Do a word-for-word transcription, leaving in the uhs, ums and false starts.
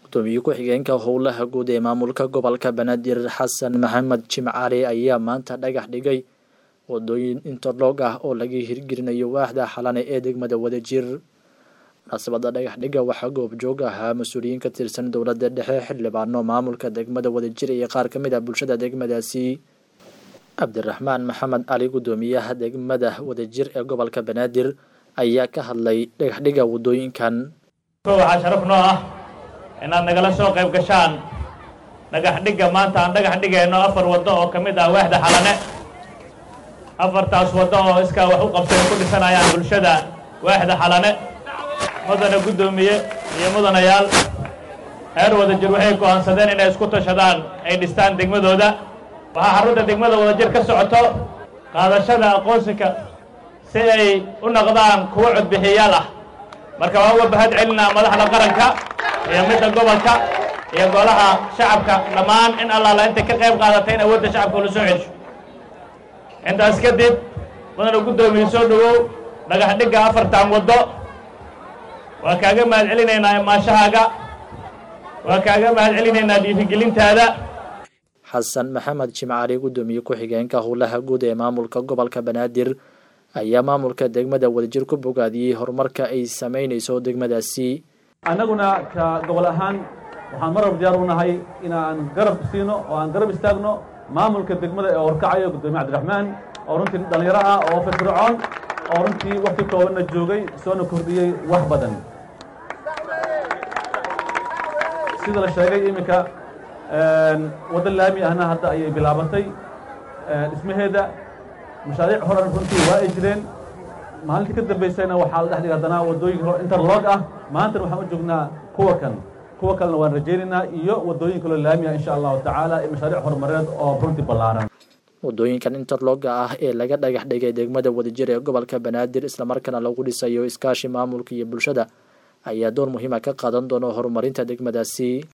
gudoomiye ku-xigeenka howlaha guud ee maamulka gobolka Banaadir Xasan Maxamed Jimcaale ayaa maanta dhagax dhigay wadooyin interlock ah oo laga hirgelinayo waaxda xalane ee degmada Wadajir. Munaasabadda dhagax dhiga waxaa goob joog ah mas'uuliyiin ka tirsan dowladda dhexe, xildhibaano, maamulka degmada Wadajir iyo qaar ka mid ah bulshada degmadaasi. Cabdiraxmaan Maxamed Ali, gudoomiyaha degmada Wadajir ee gobolka Banaadir, ayaa ka hadlay dhagax dhiga wadooyinkan. waxaa sharaf noo ah inaad nagala soo qayb gashaan dhagax dhigga maanta aan dhagax dhigayno afar waddo oo ka mid ah waaxda xalane. afartaas waddo oo iskaa wax u qabtay ku dhisanayaan bulshada waaxda xalane. mudane gudoomiye iyo mudanayaal, reer Wadajir waxay go'aansadeen inay isku tashadaan ay dhistaan degmadooda. waxaa xarunta degmada Wadajir ka socoto qaadashada aqoonsiga si ay u noqdaan kuwo codbixiyaal ah. marka waan uga bahad celinaa madaxda qaranka iyo midda gobolka iyo golaha shacabka dhammaan in allaala intay ka qayb qaadatay in awoodda shacabka la soo celiso. intaas kadib mudane gudoomiye soo dhawow dhagax dhigga afartan waddo. waa kaaga mahad celinaynaa imaanshahaaga, waa kaaga mahad celinaynaa dhiirigelintaada. Xasan Maxamed Jimcaale, gudoomiye ku-xigeenka howlaha guud ee maamulka gobolka Banaadir, ayaa maamulka degmada Wadajir ku bogaadiyey horumarka ay sameynayso degmadaasi. annaguna ka gobol ahaan waxaan mar walba diyaar u nahay inaan garab siino oo aan garab istaagno maamulka degmada ee warkacayo gudoomiye Cabdiraxmaan oo runtii dhalinyaro ah oo firfircoon oo runtii waqti koobanna joogay soona kordhiyey wax badan. sida la sheegay iminka waddo laami ahna hadda ayay bilaabatay dhismaheeda. mashaariic horan runtii waa ay jireen. maalintii ka dambaysayna waxaa la dhex dhigay haddana waddooyin interlock ah. maantana waxaan u joognaa kuwa kan kuwa kalena waan rajaynaynaa iyo waddooyin kaloo laami ah insha allahu tacaala ee mashaariic horumareed oo runtii ballaaran. wadooyinkan interlogga ah ee laga dhagax dhigay degmada Wadajir ee gobolka Banaadir islamarkaana lagu dhisayo iskaashi maamulka iyo bulshada ayaa door muhiim ah ka qaadan doona horumarinta degmadaasi.